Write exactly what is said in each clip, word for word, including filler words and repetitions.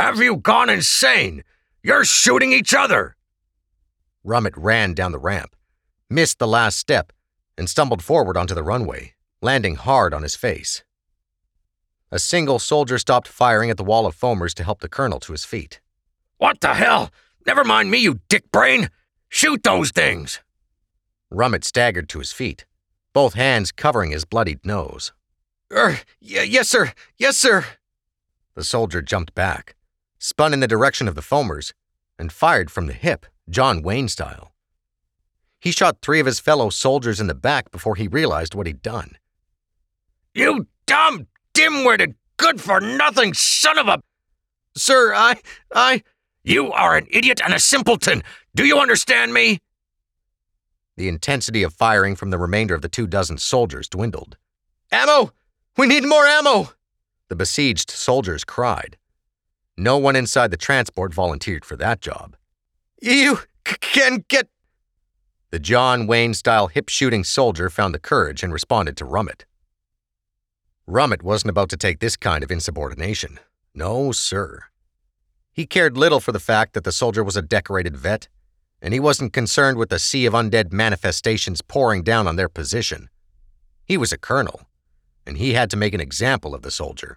Have you gone insane? You're shooting each other! Rummet ran down the ramp, missed the last step, and stumbled forward onto the runway, landing hard on his face. A single soldier stopped firing at the wall of foamers to help the colonel to his feet. What the hell? Never mind me, you dickbrain! Shoot those things! Rummet staggered to his feet, both hands covering his bloodied nose. Er, y- yes, sir, yes, sir. The soldier jumped back, spun in the direction of the foamers, and fired from the hip, John Wayne style. He shot three of his fellow soldiers in the back before he realized what he'd done. You dumb, dim-witted, good-for-nothing son of a... Sir, I... I... You are an idiot and a simpleton! Do you understand me? The intensity of firing from the remainder of the two dozen soldiers dwindled. Ammo! We need more ammo! The besieged soldiers cried. No one inside the transport volunteered for that job. You c- can get... The John Wayne-style hip-shooting soldier found the courage and responded to Rummet. Rummet wasn't about to take this kind of insubordination. No, sir. He cared little for the fact that the soldier was a decorated vet, and he wasn't concerned with the sea of undead manifestations pouring down on their position. He was a colonel, and he had to make an example of the soldier.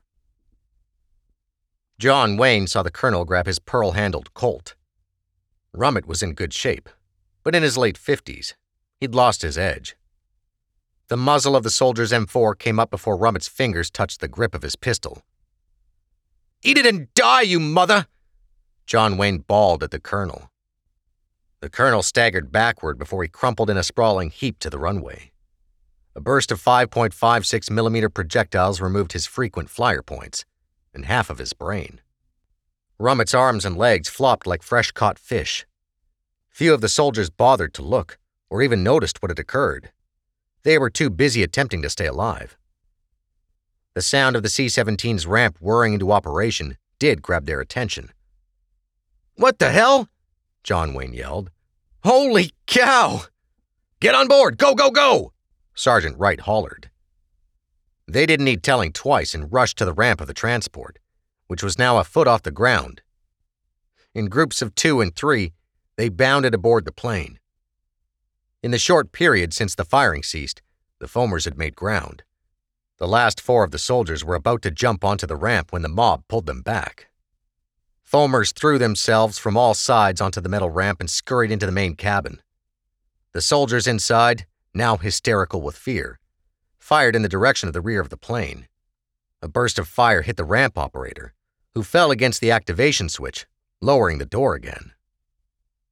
John Wayne saw the colonel grab his pearl-handled Colt. Rummet was in good shape, but in his late fifties, he'd lost his edge. The muzzle of the soldier's M four came up before Rummet's fingers touched the grip of his pistol. "Eat it and die, you mother!" John Wayne bawled at the colonel. The colonel staggered backward before he crumpled in a sprawling heap to the runway. A burst of five point five six millimeter projectiles removed his frequent flyer points and half of his brain. Rummet's arms and legs flopped like fresh-caught fish. Few of the soldiers bothered to look or even noticed what had occurred. They were too busy attempting to stay alive. The sound of the C seventeen's ramp whirring into operation did grab their attention. "What the hell?" John Wayne yelled. "Holy cow! Get on board! Go, go, go!" Sergeant Wright hollered. They didn't need telling twice and rushed to the ramp of the transport, which was now a foot off the ground. In groups of two and three, they bounded aboard the plane. In the short period since the firing ceased, the foamers had made ground. The last four of the soldiers were about to jump onto the ramp when the mob pulled them back. Foamers threw themselves from all sides onto the metal ramp and scurried into the main cabin. The soldiers inside, now hysterical with fear, fired in the direction of the rear of the plane. A burst of fire hit the ramp operator, who fell against the activation switch, lowering the door again.